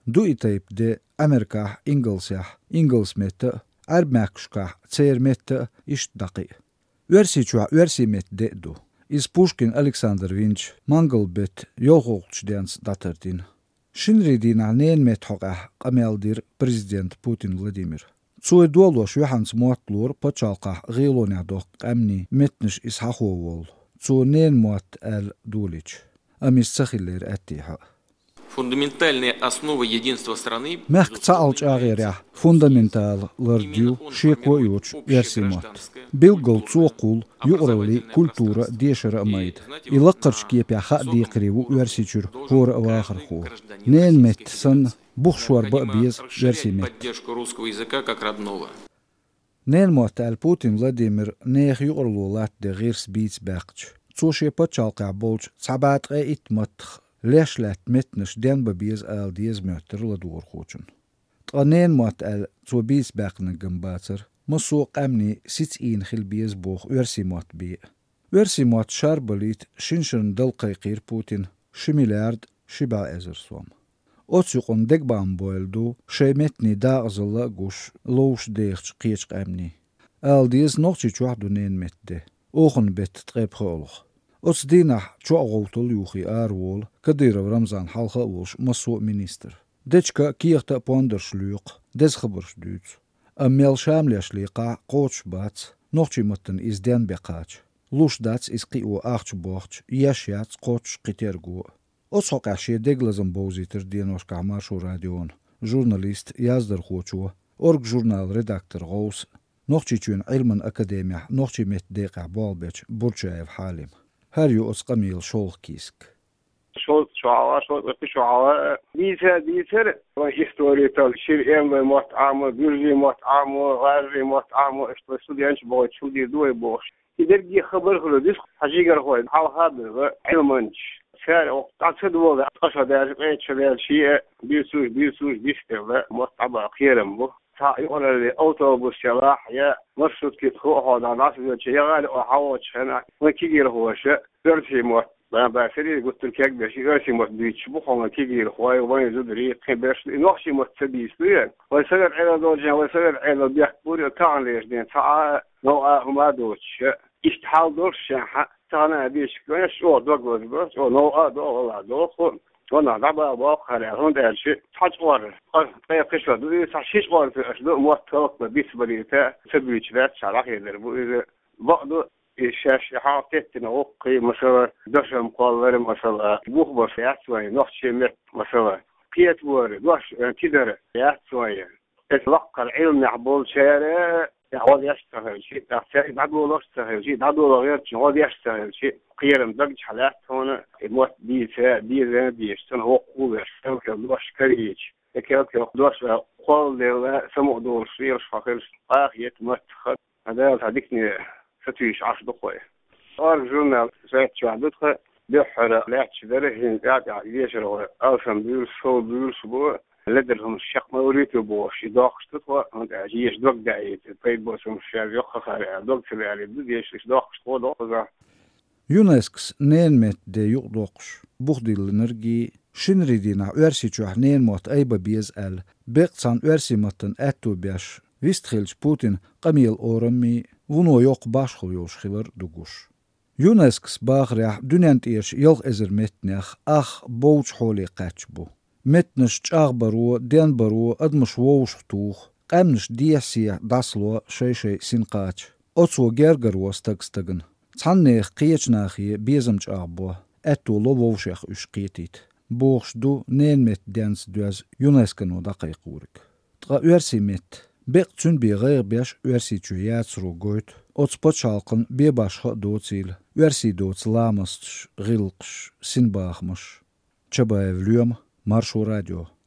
Duitayp de Amerikah Inglesmette Armekškah Ceirmette Ishtdaqi. Versičua versimet dedu. Is Puškin Aleksandrovič Mangalbet Johoqčdens datartin. Šinridina neenmet hoqah qameldir prezident Putin Vladimir. Цуй долош Йоханс Мотлур почалqa гилонядох амни метниш исхаховол. Цу нен мот ал дулич. Амис сахилер аттиха. Фундаментальные основы единства страны. Мехк цаалч агеря фундаментал лардю шекоюч версимот. Билгол цуқул юрали культура дешера майд. Илаққарч кепя хадди қриву версичур хор авахар хор. Нен мет сан бухшвар бабиз версимет. Поддержку русского языка как родного. Нен мот Путин Владимир нех юрлулат де гирс битс бақч. Цуши почалqa болч цабат итмат Лешлет метнеш ден бабиз диез мөттер ладур хочун. Танен мот цубиз бақны гамбатер. Масуq амни ситин хилбиз бох версимот би. Версимот шарбалит шиншин далқайқир Путин шимилярд шиба эзерсом. Отсуқон дегбан бойлду шейметни дағзылы гуш лоуш дейхч қиечқ амни. Диез нохчи чуахду нен метде. Оғын бет тқепхолық. Оцдина чуағолтул юхи арвол Кадыров Рамзан халха волш масу министр. Дечка киехта пондершлюк, дезхабырш дюц. Амел шамляшлиқа қоч бац, нохчи маттын изден беқач. Луш дац изқиу ахч бохч, яшяц қоч қитергу. Оцоқаши деглазам боузитер диеношка маршу радион. Журналист яздар хочу, орг журнал редактор ғоус. Нохчи чун Илман академия, нохчи мет деқа болбеч, Бурчаев халим. هريو أسقميل شول كيسك. شول شعوة ديتر وإستوري تال شير إم مطعم بيرجي مطعم غازي مطعم استوديانش بوش شو دي دوي بوش. يدرجي خبر خلوديس حجيجر خوي حال هذا علمنش. شار وقت تدور قصة دار شدار شيء بيسوي بيستوى مطعم أخيرا بو. يقول الأوتوبوس شلاح يا مرشد كتخو هذا ناس يشيغال وحوش هنا وكيجي هو شيء درسي موت باسري قلت لك باش درسي موت بيتش بخون كيجي هو وين زدري باش نوحشي موت سبيسوي ويصير على دوجه ويصير على بيحبور كان ليش دين تاع نوع هما دوش يستحال دورش تانا بيش كاش او دوغ بس او نوع دو ولا دو وانا دابا باخر هون ده شيء تحجور طيب قشره دو صحيح قال في اسلوب موثق بالنسبه سبيش ذات شرح يدربوا اذا بعض الشاشه حاطت نوقي مثلا دشم قال مثلا بوخ بسيات شويه نص مت مثلا كيت وور دوش تقدر يا شويه تتلقى العلم يعبول شارع يعود يشتغل شيء تحتاج بعده يشتغل شيء بعده غير يعود يشتغل شيء قيرم درج حالات هنا الموت دي يشتغل هو قوة يشتغل دوش كريش يكاد دوش قال له سمو دور شيء فاخر آخيت متخد هذا هذيكني ستويش 10 دقائق أرجونا زاد شو عدتها بحرة لا تشدره قاعد يشرب ألفم بيل سو بيل سبوع لدرهم الشق ما وريته بوش يداخش تطوى هند عجيش دوك دايت بيد بوسم الشاب يخ خارع دوك تبعلي بديش يداخش تطوى يونسكس نين مت دي يقدقش بخدي النرجي شنريدينا ورسي تشوح نين موت أيبا بيزقل بيقصان ورسي متن أتو بيش ويستخيلش بوتين قميل أورمي ونو يوق باشخل يوش خيلر دوغوش يونسكس باغريح دونيانت إيش يلغ إزر متنخ أخ بوش حولي قاتشبو متنش تشاغ برو دين برو أدمش ووش خطوخ قامنش ديسي داسلو شي سنقاتش أتسو جرجر وستغستغن تحنيخ قيش ناخي بيزم تشاغبو أتو لو ووشيخ أشقيتيت بوخش دو نين مت دينس دوز يونسكنو دقيقورك تغا ورسي مت بيقتون بغير بيش ورسي تشويات سروغويت أتسبوت شالقن بيباش دوتيل ورسي دوت لامستش غلقش سنباخمش تشبايف اليوم مارشو راديو